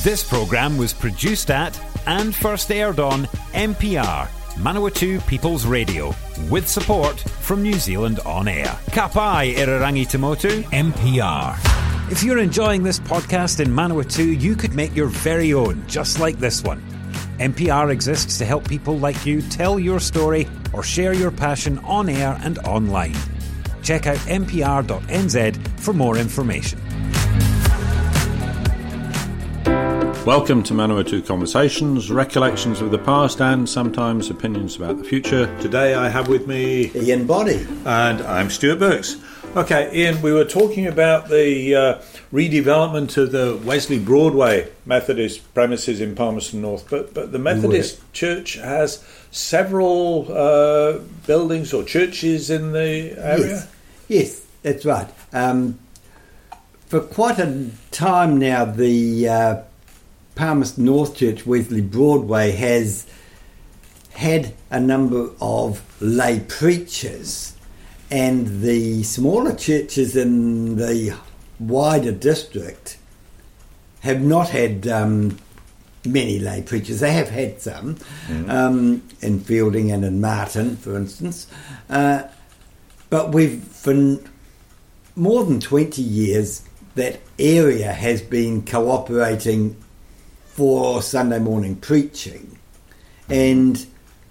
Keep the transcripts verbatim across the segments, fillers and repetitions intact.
This programme was produced at and first aired on M P R, Manawatu People's Radio, with support from New Zealand On Air. Ka pai Irarangi Tamotu, M P R. If you're enjoying this podcast in Manawatu, you could make your very own, just like this one. M P R exists to help people like you tell your story or share your passion on air and online. Check out m p r dot n z for more information. Welcome to Manawatu Conversations, recollections of the past and sometimes opinions about the future. Today I have with me Ian Bonney. And I'm Stuart Burks. Okay, Ian, we were talking about the uh, redevelopment of the Wesley Broadway Methodist premises in Palmerston North, but, but the Methodist Church has several uh, buildings or churches in the area? Yes, yes, that's right. Um, for quite a time now, the uh, Palmerston North Church, Wesley Broadway, has had a number of lay preachers, and the smaller churches in the wider district have not had um, many lay preachers. They have had some, mm. um, in Fielding and in Martin, for instance. Uh, but we've, for more than twenty years, that area has been cooperating for Sunday morning preaching. And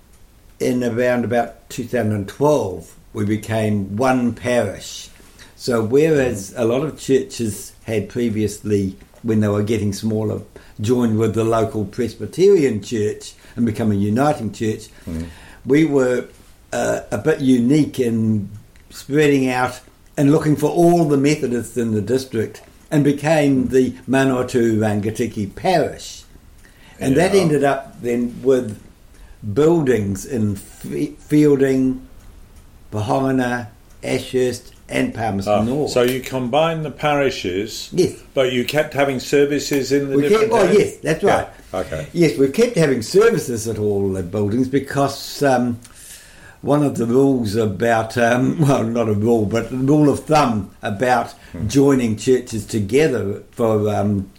in around about two thousand twelve, we became one parish. So whereas a lot of churches had previously, when they were getting smaller, joined with the local Presbyterian church and become a uniting church, mm. we were uh, a bit unique in spreading out and looking for all the Methodists in the district, and became the Manawatu Rangitikei parish. And yeah. that ended up then with buildings in F- Fielding, Pohongina, Ashurst and Palmerston oh, North. So you combined the parishes, yes, but you kept having services in the we different kept, Oh yes, that's right. Yeah. Okay. Yes, we've kept having services at all the buildings because um, one of the rules about, um, well, not a rule, but a rule of thumb about hmm. joining churches together for, um,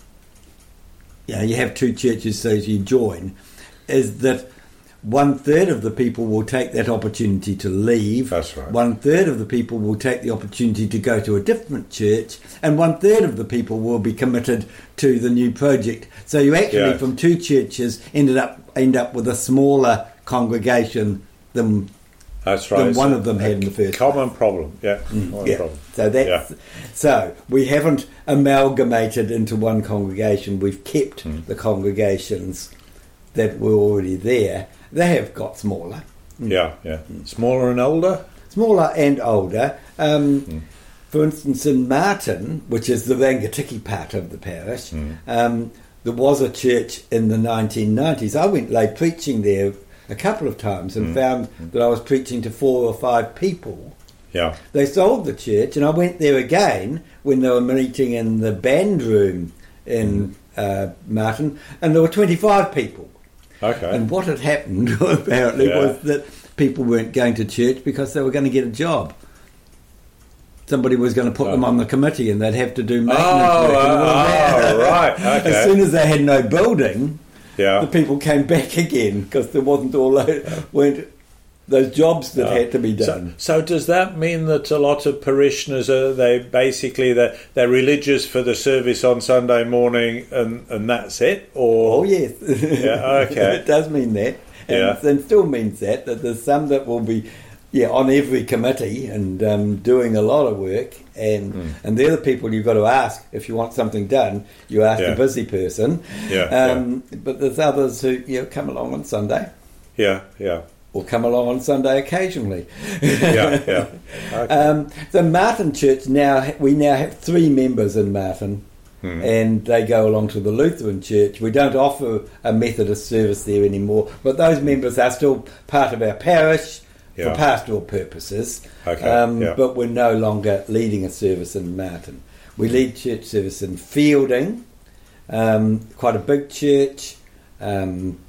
you know, you have two churches so you join, is that one third of the people will take that opportunity to leave. That's right. One third of the people will take the opportunity to go to a different church, and one third of the people will be committed to the new project. So you actually, yes. from two churches, ended up end up with a smaller congregation than That's right. than one of them had in the first. Common problem, yeah. Mm, common yeah. problem. So that's yeah. so we haven't amalgamated into one congregation. We've kept mm. the congregations that were already there. They have got smaller. Mm. Yeah, yeah. Mm. Smaller and older? Smaller and older. Um, mm. For instance, in Martin, which is the Rangitikei part of the parish, mm. um, there was a church in the nineteen nineties. I went lay preaching there a couple of times and mm. found that I was preaching to four or five people. Yeah. They sold the church, and I went there again when they were meeting in the band room in mm. uh, Martin, and there were twenty-five people. Okay. And what had happened, apparently, yeah. was that people weren't going to church because they were going to get a job. Somebody was going to put oh. them on the committee, and they'd have to do maintenance oh, work and all uh, that. Oh, right, okay. As soon as they had no building, yeah. the people came back again because there wasn't all those, weren't those jobs that oh. had to be done. So, so does that mean that a lot of parishioners are they basically they're, they're religious for the service on Sunday morning and, and that's it? Or oh yes, yeah, okay, it does mean that, and, yeah. and still means that that there's some that will be yeah on every committee and um, doing a lot of work, and mm. and they're the people you've got to ask if you want something done. You ask yeah. the busy person, yeah, um, yeah. But there's others who you know come along on Sunday, yeah, yeah. or come along on Sunday occasionally. yeah, yeah. Okay. Um, the Martin Church now, we now have three members in Martin, hmm. and they go along to the Lutheran Church. We don't offer a Methodist service there anymore, but those members are still part of our parish yeah. for pastoral purposes. Okay. Um, yeah. But we're no longer leading a service in Martin. We lead church service in Fielding, um, quite a big church, um,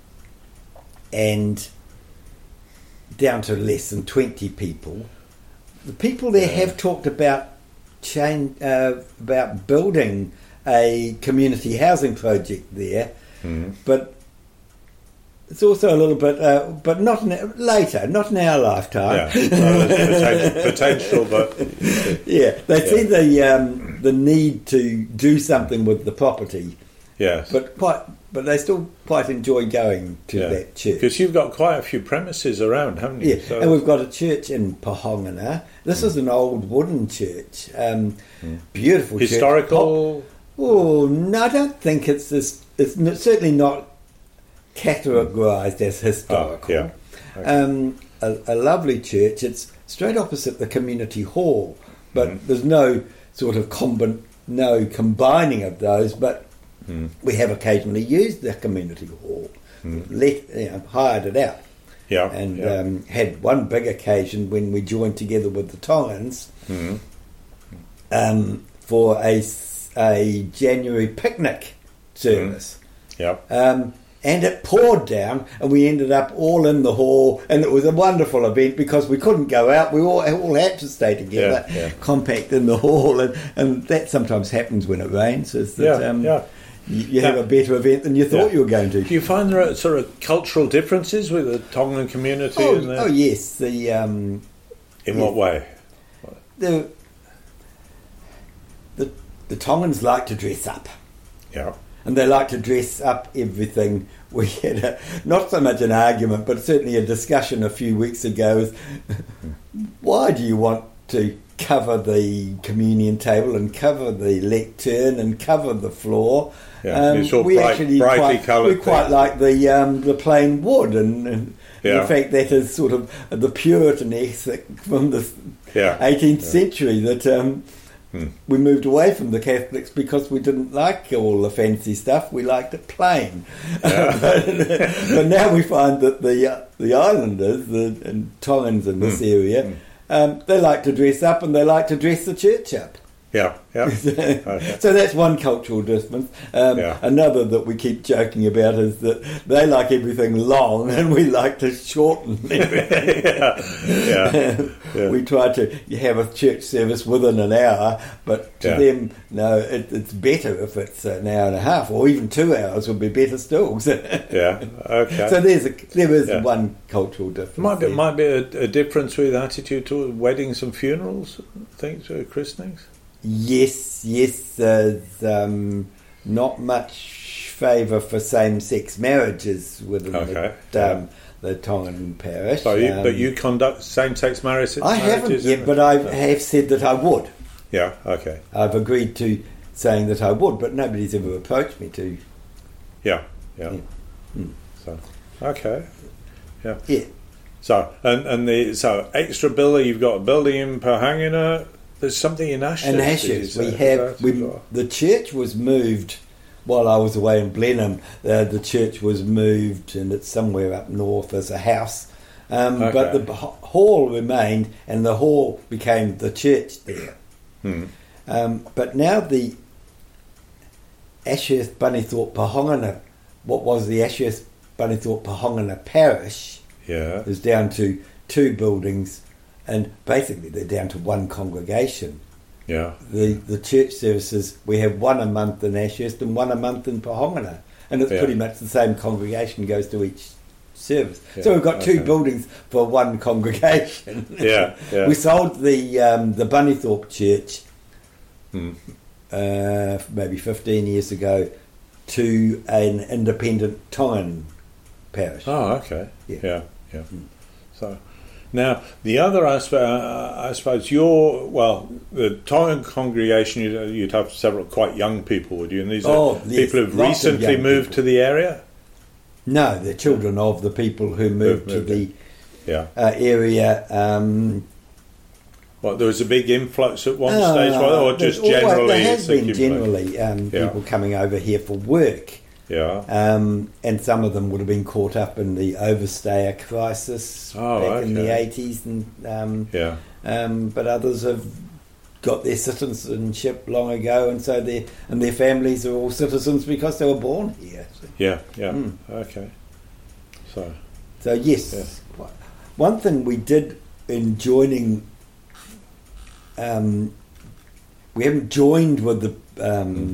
and down to less than twenty people. The people there yeah. have talked about change, uh, about building a community housing project there, Mm. but it's also a little bit, uh, but not in, later, not in our lifetime. Yeah, well, there's potential, but yeah, they Yeah. see the um, the need to do something with the property, yes, but quite, but they still quite enjoy going to yeah. that church. Because you've got quite a few premises around, haven't you? Yeah, So- and we've got a church in Pohongana. This is an old wooden church, um, beautiful church. historical. Oh, no, I don't think it's this. It's n- certainly not categorised as historical. Oh, yeah. Okay. Um, a, a lovely church. It's straight opposite the community hall, but Mm. there's no sort of combi- no combining of those. But Mm. we have occasionally used the community hall, Mm. let you know, hired it out, Yeah, and yeah. um, had one big occasion when we joined together with the Tongans Mm. um, for a s- a January picnic service. Yeah. Um, and it poured down, and we ended up all in the hall, and it was a wonderful event because we couldn't go out. We all, all had to stay together, Yeah, yeah. compact in the hall, and, and that sometimes happens when it rains. Is that, Yeah, um, yeah. You, you have Yeah. a better event than you thought Yeah. you were going to. Do you find there are sort of cultural differences with the Tongan community? Oh, and the, oh yes, the um, in yeah. what way? the the the Tongans like to dress up. Yeah. And they like to dress up everything. We had a, not so much an argument, but certainly a discussion a few weeks ago. Is, why do you want to cover the communion table and cover the lectern and cover the floor? Yeah, it's all we bright- actually brightly quite, coloured we quite things. like the um, the plain wood, and, and Yeah. in fact that is sort of the Puritan ethic from the Yeah. eighteenth Yeah. century that. Um, Hmm. We moved away from the Catholics because we didn't like all the fancy stuff. We liked it plain. Yeah. but, but now we find that the uh, the islanders, the and Tongans in this Mm. area, Mm. um, they like to dress up, and they like to dress the church up. Yeah. Yeah. Okay. So that's one cultural difference. Um, Yeah. Another that we keep joking about is that they like everything long, and we like to shorten everything. yeah. Yeah. Yeah. We try to have a church service within an hour, but to Yeah. them, no, it, it's better if it's an hour and a half, or even two hours would be better still. So Yeah. Okay. there's a there is Yeah. one cultural difference. might be there. might be a, a difference with attitude to weddings and funerals, things, uh, christenings. Yes, yes, there's um, not much favour for same-sex marriages within Okay, the, um, the Tongan parish. So, you, Um, but you conduct same-sex marriage, I haven't marriages? yet, in- but I have said that I would. Yeah. Okay. I've agreed to saying that I would, but nobody's ever approached me to. Yeah. Yeah. Yeah. Mm. So. Okay. Yeah, So and and the so extra building, you've got a building in Pohangina. There's something in Ashes. and did you Ashes say? we have. That's We, as well. the church was moved while I was away in Blenheim. Uh, the church was moved, and it's somewhere up north as a house. Um, But Okay. the b- hall remained, and the hall became the church there. Hmm. Um, but now the Ashurst Bunnythorpe Pohongana, what was the Ashurst Bunnythorpe Pohongana parish, Yeah. is down to two buildings, and basically they're down to one congregation. Yeah. The the church services, we have one a month in Ashurst and one a month in Pohongana, and it's Yeah. pretty much the same congregation goes to each service. Yeah, So we've got two okay. buildings for one congregation. Yeah. Yeah. We sold the um, the Bunnythorpe Church Hmm. uh, maybe fifteen years ago to an independent Tongan parish. Oh, okay. Yeah. Yeah. Yeah. Hmm. So now the other aspect, uh, I suppose, you're well, the Tongan congregation. You'd, you'd have several quite young people, would you? And these Oh, are yes, people who've lots of recently young moved people. to the area. No, they're children of the people who moved, moved to the Yeah. uh, area. Um, Well, there was a big influx at one uh, stage, well, or there's just always- generally. There has it's been accumulated? generally um, Yeah. people coming over here for work. Yeah. Um, and some of them would have been caught up in the overstayer crisis Oh, back in the okay. eighties, and um, Yeah. um, but others have got their citizenship long ago, and so their and their families are all citizens because they were born here. So, Yeah. Yeah. Mm. Okay. So. so yes, Yeah. one thing we did in joining, um, we haven't joined with the um,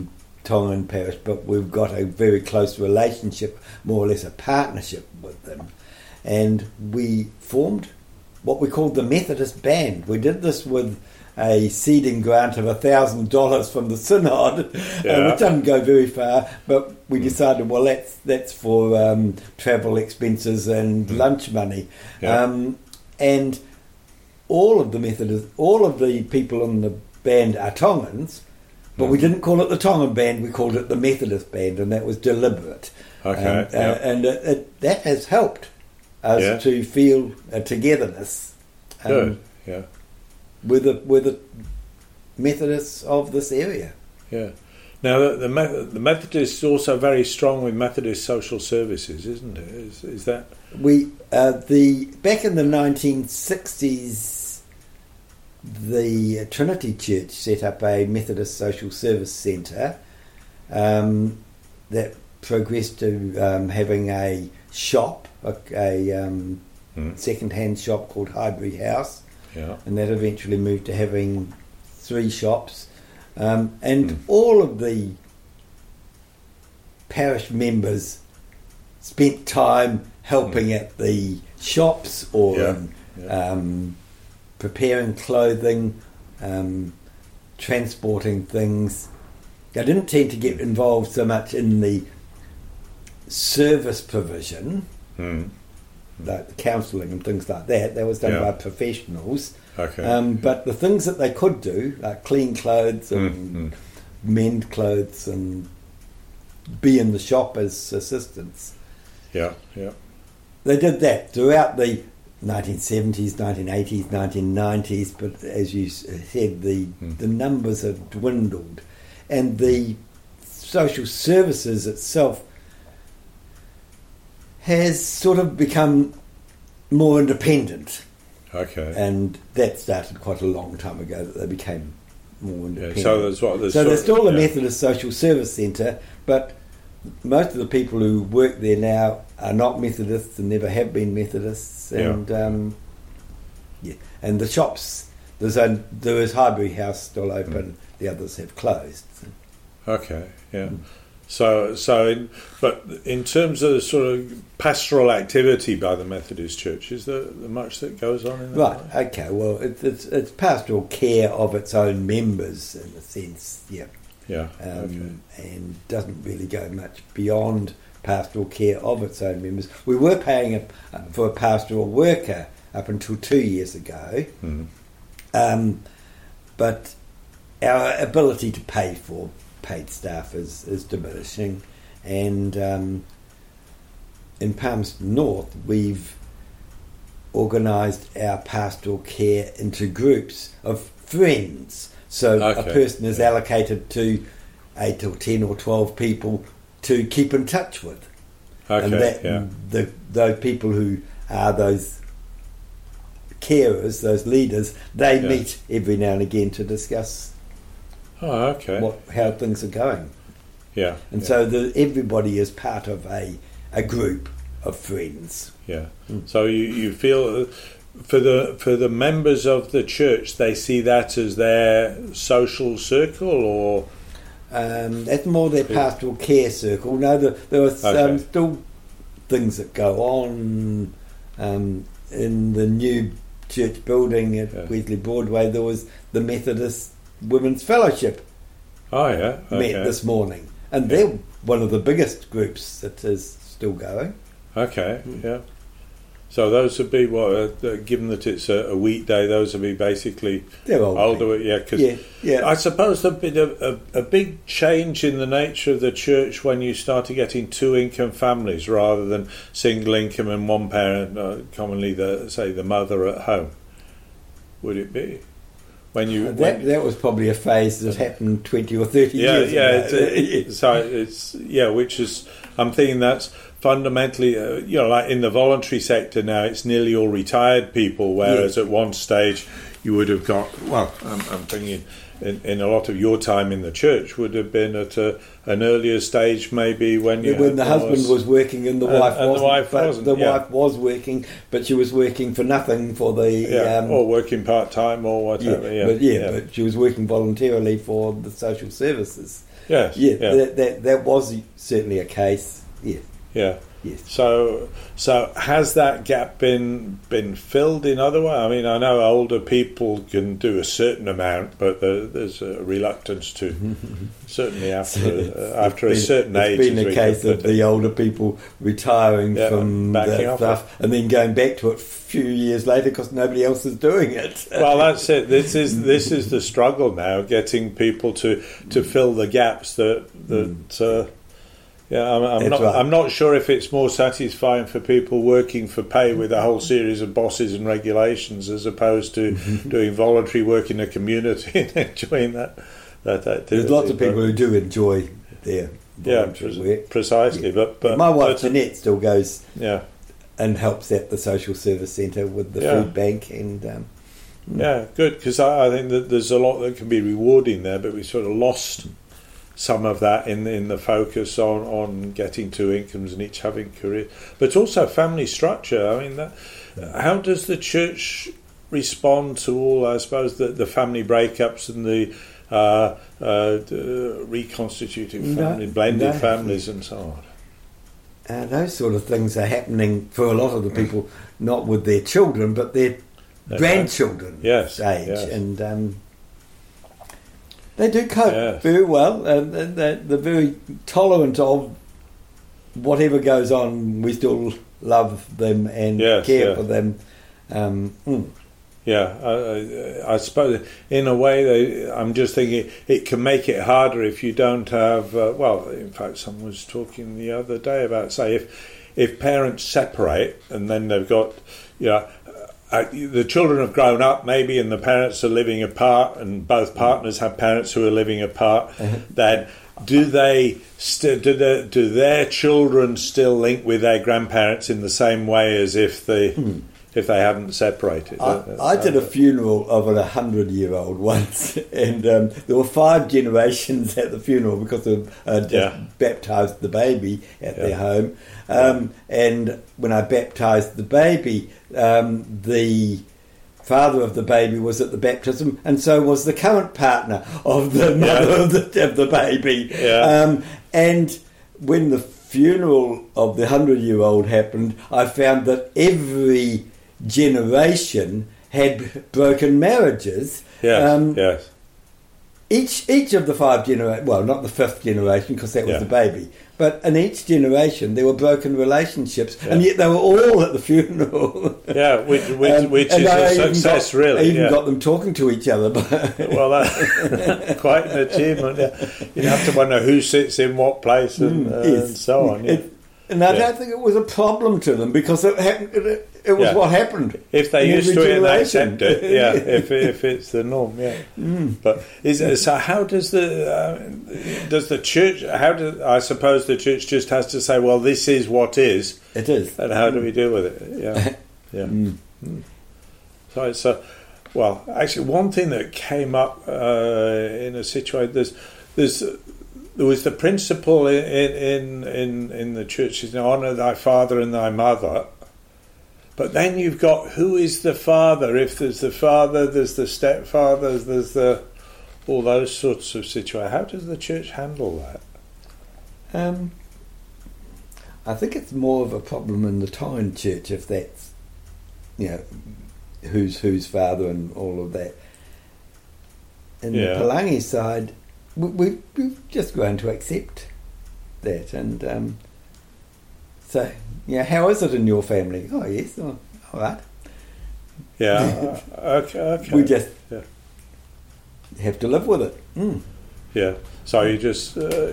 Tongan parish, but we've got a very close relationship, more or less a partnership with them. And we formed what we called the Methodist Band. We did this with a seeding grant of a thousand dollars from the synod, yeah. uh, which doesn't go very far. But we decided, well, that's that's for um, travel expenses and mm. lunch money, yeah. um, and all of the Methodist, all of the people in the band are Tongans, but mm. we didn't call it the Tongan Band. We called it the Methodist Band, and that was deliberate. Okay, um, yeah. uh, and it, it, that has helped us yeah. to feel a togetherness. Um, Good, yeah. With the with the Methodists of this area. Yeah. Now the the, Meth- the Methodists are also very strong with Methodist social services, isn't it? Is, is that we uh, the back in the nineteen sixties, the Trinity Church set up a Methodist social service centre um, that progressed to um, having a shop, a, a um, mm. second-hand shop called Highbury House. Yeah. And that eventually moved to having three shops. Um, and mm. all of the parish members spent time helping mm. at the shops or yeah. in, yeah. Um, preparing clothing, um, transporting things. I didn't tend to get involved so much in the service provision, mm. like the counselling and things like that. That was done yeah. by professionals. Okay. Um, but the things that they could do, like clean clothes and mm. mend clothes and be in the shop as assistants. Yeah, yeah. They did that throughout the nineteen seventies, nineteen eighties, nineteen nineties, but as you said, the, mm. the numbers have dwindled. And the social services itself has sort of become more independent. Okay. And that started quite a long time ago, that they became more independent. Yeah, so there's what there's so there's still a yeah. Methodist Social Service Centre, but most of the people who work there now are not Methodists and never have been Methodists. And yeah, um, yeah. and the shops, there's a, there is Highbury House still open, mm. the others have closed. Okay, yeah. Mm. So, so, in, but in terms of the sort of pastoral activity by the Methodist Church, is there, there much that goes on in that? Right. way? Okay. Well, it's, it's it's pastoral care of its own members in a sense. Yeah. Yeah. Um, okay. And doesn't really go much beyond pastoral care of its own members. We were paying a, for a pastoral worker up until two years ago, mm. um, but our ability to pay for paid staff is, is diminishing, and um, in Palmerston North we've organised our pastoral care into groups of friends, so okay. a person is yeah. allocated to eight or ten or twelve people to keep in touch with, okay, and that yeah. the those people who are those carers, those leaders, they yeah. meet every now and again to discuss Oh, okay. What, how things are going. Yeah. And yeah. so the, everybody is part of a, a group of friends. Yeah. Mm. So you, you feel for the for the members of the church, they see that as their social circle, or um, that's more their pastoral care circle. No, the, there are okay. um, still things that go on um, in the new church building at yeah. Wesley Broadway. There was the Methodist Women's Fellowship oh yeah okay. met this morning, and yeah. they're one of the biggest groups that is still going. Okay, mm. yeah. So those would be what, uh, given that it's a, a weekday, those would be basically they're old older, yeah. Because yeah, yeah. I suppose there'd been a, a, a big change in the nature of the church when you started getting two income families rather than single income and one parent, uh, commonly the say the mother at home. Would it be? When you, that when, that was probably a phase that happened twenty or thirty yeah, years yeah, ago. It's, it's, so it's yeah, which is I'm thinking that's fundamentally uh, you know, like in the voluntary sector now, it's nearly all retired people, whereas yeah. at one stage you would have got well, I'm, I'm thinking in, in a lot of your time in the church would have been at a, an earlier stage, maybe when you when the husband was, was working and the and, wife and wasn't. The wife but wasn't. The yeah. wife was working, but she was working for nothing for the yeah. um, or working part time or whatever. Yeah, yeah, but yeah, yeah, but she was working voluntarily for the social services. Yes, yeah, yeah. That, that that was certainly a case. Yeah, Yeah. yes. So, so has that gap been been filled in other way? I mean, I know older people can do a certain amount, but there, there's a reluctance to certainly after uh, after been, a certain it's age. It's been as a we case can of put it. the older people retiring Yeah, from backing that off stuff and then going back to it a few years later because nobody else is doing it. Well, that's it. This is this is the struggle now, getting people to, to fill the gaps that that. Uh, yeah, I'm, I'm not. Right. I'm not sure if it's more satisfying for people working for pay with a whole series of bosses and regulations, as opposed to doing voluntary work in a community and enjoying that. That activity. There's lots of people who do enjoy their yeah, voluntary pre- work. precisely. Yeah. But, but my wife but, Jeanette still goes yeah, and helps at the social service centre with the Yeah. food bank and. Um, yeah, good, because I, I think that there's a lot that can be rewarding there, but we sort of lost some of that in in the focus on, on getting two incomes and each having career, but also family structure. I mean, that, how does the church respond to all, I suppose, the, the family breakups and the uh, uh, the reconstituting family, No, blended no. families and so on? Uh, those sort of things are happening for a lot of the people, not with their children, but their That's grandchildren Yes, age. yes. And um, they do cope Yes. very well, and and they're, they're very tolerant of whatever goes on. We still love them and Yes, care yeah. for them. Um, mm. Yeah, I, I, I suppose in a way, they, I'm just thinking it can make it harder if you don't have. Uh, well, in fact, someone was talking the other day about, say, if if parents separate and then they've got, you know, uh, the children have grown up maybe, and the parents are living apart, and both partners have parents who are living apart. Then do they st- do the, do their children still link with their grandparents in the same way as if they Hmm. if they hadn't separated? I, I did a funeral of a hundred-year-old once, and um, there were five generations at the funeral because they uh, just Yeah. baptised the baby at Yeah. their home. Um, and when I baptised the baby, um, the father of the baby was at the baptism, and so was the current partner of the mother Yeah. of, the, of the baby. Yeah. Um, and when the funeral of the hundred-year-old happened, I found that every generation had broken marriages. Yes, Um, yes. Each each of the five generations, well, not the fifth generation because that was Yeah. the baby, but in each generation there were broken relationships, and Yeah. yet they were all at the funeral. Yeah, which which, Um, which and is I a even success, got- really. I even yeah. got them talking to each other. Well, that's quite an achievement. Yeah. You have to wonder who sits in what place and, uh, Yes. and so on. Yeah. It- and I Yeah. don't think it was a problem to them because it happened. It, it was Yeah. what happened. If they in used every to it and they generation. accept it, yeah. if if it's the norm, yeah. But is it, so? How does the uh, does the church? How do I suppose the church just has to say, well, this is what is, It is. and how do we deal with it? Yeah, yeah. Mm. So it's a well. Actually, one thing that came up uh, in a situation there's there's. There was the principle in in in, in the church is honour thy father and thy mother, but then you've got who is the father? If there's the father, there's the stepfather, there's the all those sorts of situations. How does the church handle that? Um, I think it's more of a problem in the Tyne church if that's, you know, who's whose father and all of that. In Yeah. the Palangi side, we, we, we've just grown to accept that. And um, so, yeah, how is it in your family? Oh, yes, oh, all right. Yeah. uh, okay. Okay. We just Yeah. have to live with it. Mm. Yeah. So you just. Uh,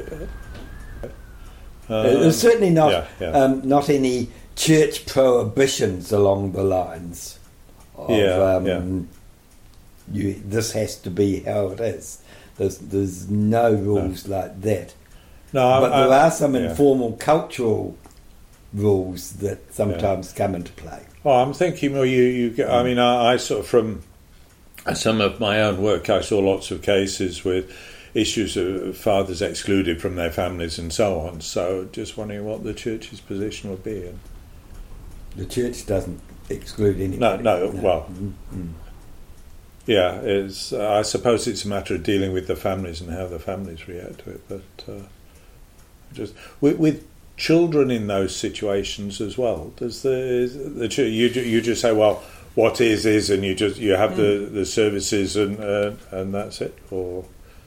uh, There's certainly not yeah, yeah. Um, not any church prohibitions along the lines of Yeah, um, yeah. You, this has to be how it is. There's, there's no rules like that. no, But I, there I, are some yeah. informal cultural rules that sometimes come into play. Oh, I'm thinking. Well, you, you. get- I mean, I, I sort of from some of my own work, I saw lots of cases with issues of fathers excluded from their families and so on. So, just wondering what the church's position would be. And The church doesn't exclude no, anybody. no, well, Mm, mm. Yeah, it's. Uh, I suppose it's a matter of dealing with the families and how the families react to it. But uh, just with, with children in those situations as well, does the is the you you just say, well, what is is, and you just you have mm. the, the services and uh, and that's it, or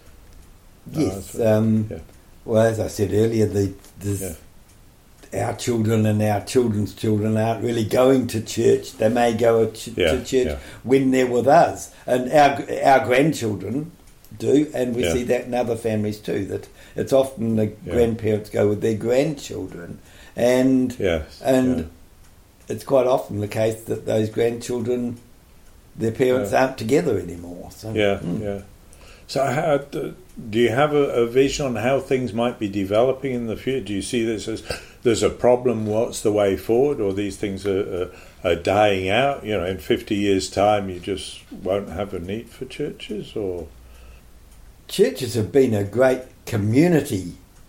yes. No, um, yeah. Well, as I said earlier, the yeah. our children and our children's children aren't really going to church. They may go ch- yeah, to church yeah. when they're with us, and our our grandchildren do, and we yeah. see that in other families too. That it's often the yeah. grandparents go with their grandchildren, and yes, and yeah. it's quite often the case that those grandchildren, their parents yeah. aren't together anymore. So, yeah, mm. yeah. So how, do you have a, a vision on how things might be developing in the future? Do you see this as there's a problem, what's the way forward, or these things are, are, are dying out? You know, in fifty years' time you just won't have a need for churches? Or churches have been a great community,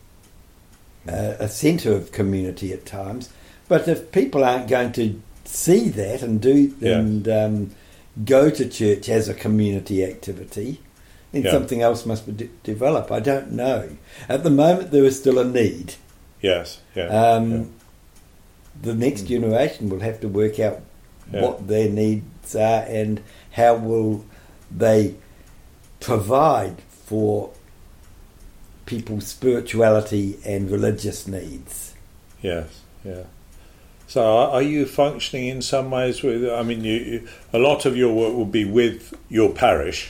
uh, a centre of community at times, but if people aren't going to see that and do yeah. and um, go to church as a community activity, then yeah. something else must be de- develop. I don't know. At the moment, there is still a need. Yes. Yeah. Um, yeah. The next mm. generation will have to work out yeah. what their needs are and how will they provide for people's spirituality and religious needs. Yes. Yeah. So, are you functioning in some ways with? I mean, you, you, a lot of your work will be with your parish.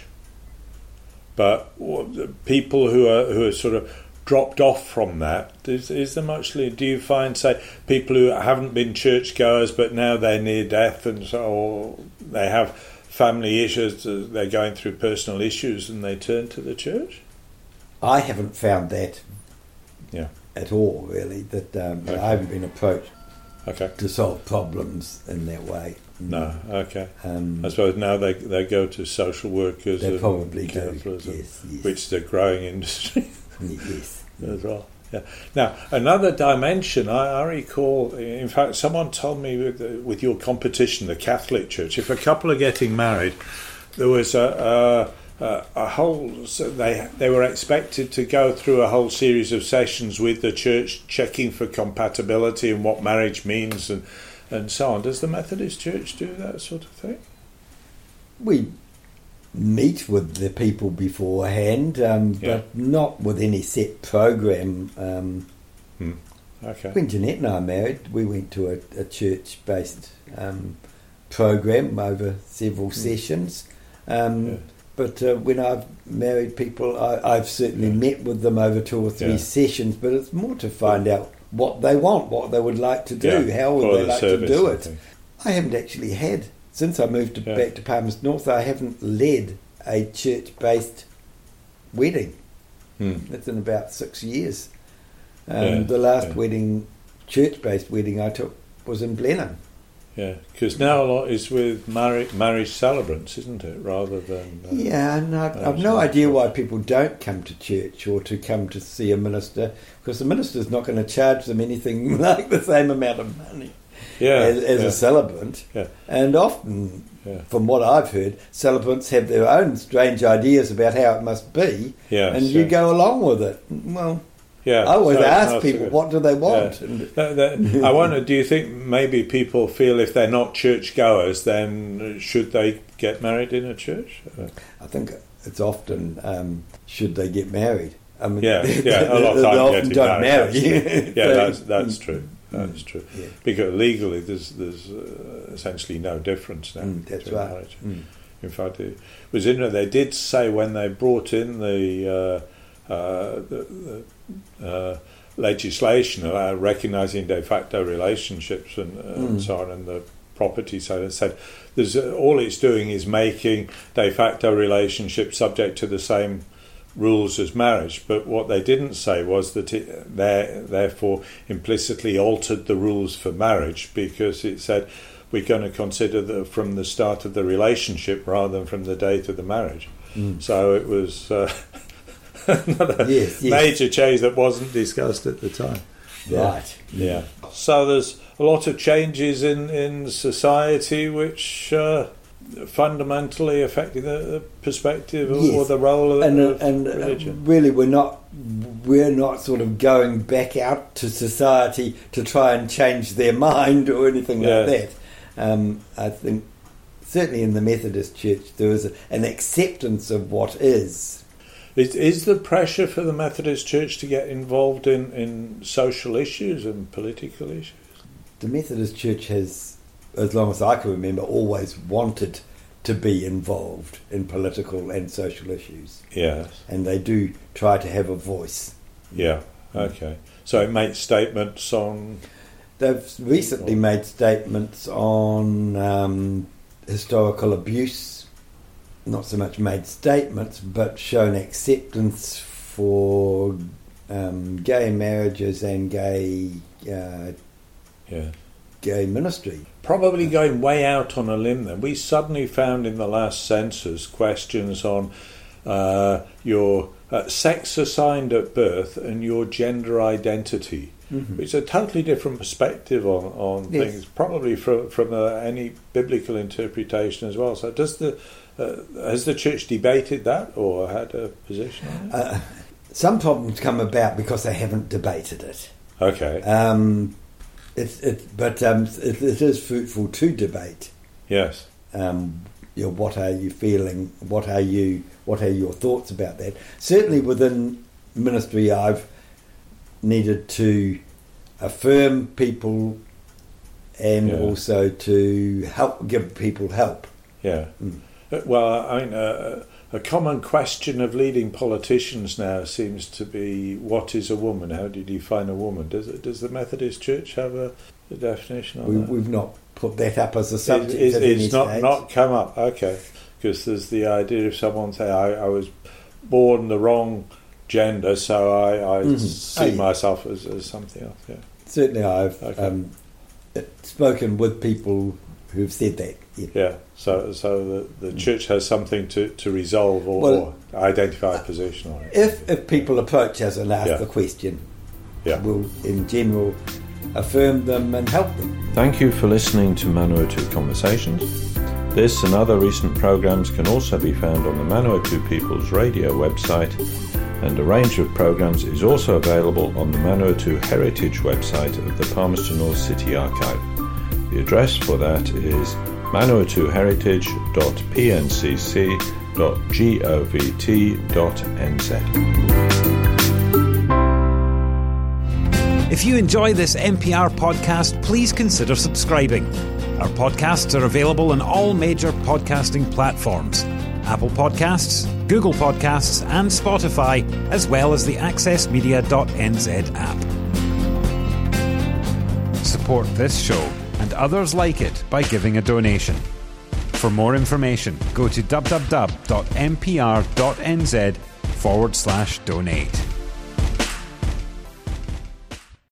But people who are who are sort of dropped off from that, is, is there much? Do you find, say, people who haven't been churchgoers but now they're near death and so, or they have family issues, they're going through personal issues, and they turn to the church? I haven't found that, yeah, at all. Really, that um, okay. I haven't been approached okay. to solve problems in that way. No, okay. Um, I suppose now they they go to social workers they and probably do, counsellors, yes, yes. which is a growing industry yes, as well. Yeah. Now, another dimension I, I recall. In fact, someone told me with with your competition, the Catholic Church, if a couple are getting married, there was a. a Uh, a whole, so they they were expected to go through a whole series of sessions with the church, checking for compatibility and what marriage means, and and so on. Does the Methodist Church do that sort of thing? We meet with the people beforehand, um, Yeah. but not with any set program. Um, Hmm. Okay. when Jeanette and I married, we went to a, a church-based um, program over several sessions. Um, Yeah. But uh, when I've married people, I, I've certainly Yeah. met with them over two or three Yeah. sessions, but it's more to find out what they want, what they would like to do, Yeah. how would For they the like to service do and it. things. I haven't actually had, since I moved to, Yeah. back to Palmerston North, I haven't led a church-based wedding. Hmm. That's in about six years. Um, Yeah, the last yeah. wedding, church-based wedding I took was in Blenheim. Yeah, because now a lot is with marriage, marriage celebrants, isn't it, rather than... Uh, Yeah, and I've, I've no idea why people don't come to church or to come to see a minister, because the minister's not going to charge them anything like the same amount of money yeah, as, as yeah. a celebrant. Yeah. And often, Yeah. from what I've heard, celebrants have their own strange ideas about how it must be, Yes, and you yes. go along with it. Well... Yeah, I always so ask that's people, good. what do they want? Yeah. And That- that- I wonder, do you think maybe people feel if they're not churchgoers, then should they get married in a church? Uh, I think it's often, um, should they get married? I mean, Yeah, yeah, a lot of they time often getting don't married. marry. That's yeah, So- that's that's true. That's true. Yeah. Because legally, there's there's uh, essentially no difference now. Mm, that's between right. marriage. Mm. In fact, it was interesting. They did say when they brought in the uh, uh, the, the uh, legislation uh, recognising de facto relationships and, uh, Mm. and so on, and the property side, it said there's uh, all it's doing is making de facto relationships subject to the same rules as marriage. But what they didn't say was that it there, therefore implicitly altered the rules for marriage, because it said we're going to consider the, from the start of the relationship rather than from the date of the marriage. Mm. So it was uh, another Yes, yes. major change that wasn't discussed at the time. Right. Yeah. So there's a lot of changes in, in society which uh, fundamentally affecting the, the perspective Yes. or the role of, and, of and religion. Uh, really, we're not we're not sort of going back out to society to try and change their mind or anything Yeah. like that. Um, I think certainly in the Methodist Church there is a, an acceptance of what is. Is, is the pressure for the Methodist Church to get involved in, in social issues and political issues? The Methodist Church has, as long as I can remember, always wanted to be involved in political and social issues. Yes. And they do try to have a voice. Yeah, okay. So it makes statements on... They've recently made statements on um, historical abuse. Not so much made statements, but shown acceptance for um, gay marriages and gay uh, Yeah. gay ministry. Probably going way out on a limb then. We suddenly found in the last census questions on uh, your uh, sex assigned at birth and your gender identity. Mm-hmm. It's a totally different perspective on, on Yes. things, probably from, from uh, any biblical interpretation as well. So does the uh, has the church debated that or had a position on it? Uh, some problems come about because they haven't debated it. Okay. Um, it's it, but um, it, it is fruitful to debate. Yes. Um, you know, what are you feeling? What are you? What are your thoughts about that? Certainly within ministry, I've needed to affirm people and Yeah. also to help give people help. Yeah. Mm. Uh, Well, I mean, uh, a common question of leading politicians now seems to be, what is a woman? How do you define a woman? Does does the Methodist Church have a, a definition on We, that? we've not put that up as a subject. It- it's at any it's not, stage. not come up, okay. Because there's the idea of someone saying, I, I was born the wrong gender, so I, I Mhm. see Aye. myself as, as something else, yeah. Certainly, I've Okay. um, spoken with people who've said that. Yeah. Yeah, so so the, the church has something to, to resolve or, Well, or identify a position on it. If if people approach us and ask Yeah. the question, Yeah. we'll in general affirm them and help them. Thank you for listening to Manawatu Conversations. This and other recent programs can also be found on the Manawatu People's Radio website, and a range of programs is also available on the Manawatu Heritage website of the Palmerston North City Archive. The address for that is manawatu heritage dot p n c c dot govt dot n z. If you enjoy this N P R podcast, please consider subscribing. Our podcasts are available on all major podcasting platforms: Apple Podcasts, Google Podcasts and Spotify, as well as the access media dot n z app. Support this show and others like it by giving a donation. For more information, go to w w w dot n p r dot n z forward slash donate.